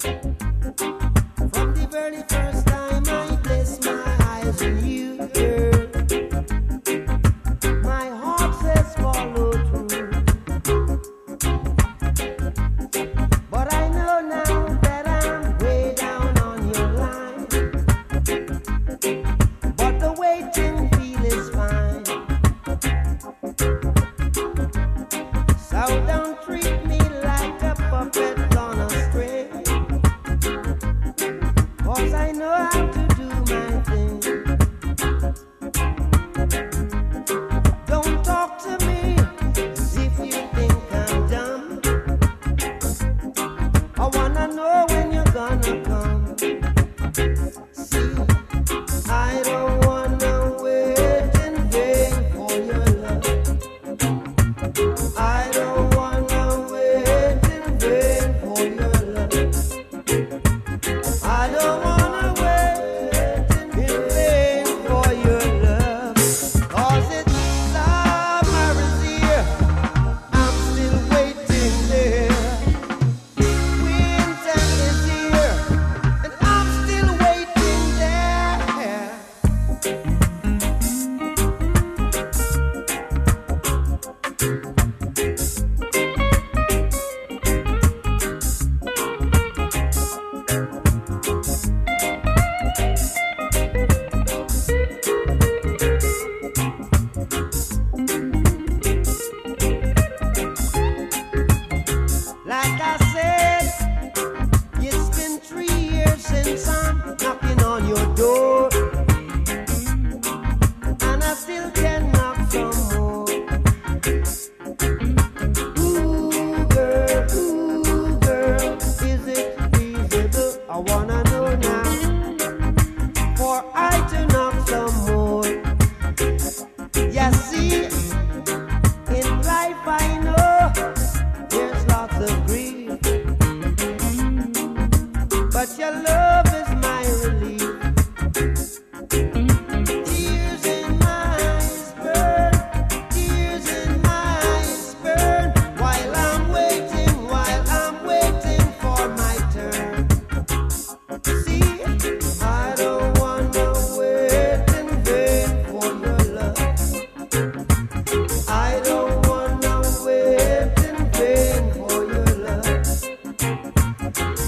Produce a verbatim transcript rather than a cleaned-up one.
From the very first time I placed my eyes on you, girl, my heart says follow through. But I know now that I'm way down on your line. But the waiting feel is fine. So don't treat me like a puppet on a string. 'Cause I know how to do my thing. Don't talk to me as if you think I'm dumb. I wanna know when you're gonna come. See, I don't wanna wait in vain for your love. I don't wanna wait in vain for your love. I don't wanna wait in vain for your love. 'Cause it's summer is here, I'm still waiting there. Winter is here, and I'm still waiting there. Like I said, it's been three years since I'm knocking on your door, and I still can knock some more. Ooh, girl, ooh, girl, is it feasible? I wanna know now, for I to knock some more. Yeah, see, in life I know there's lots of grief, but your love is my relief. Tears in my eyes burn, tears in my eyes burn, while I'm waiting, while I'm waiting for my turn. See, I don't wanna wait in vain for your love. I don't wanna wait in vain for your love.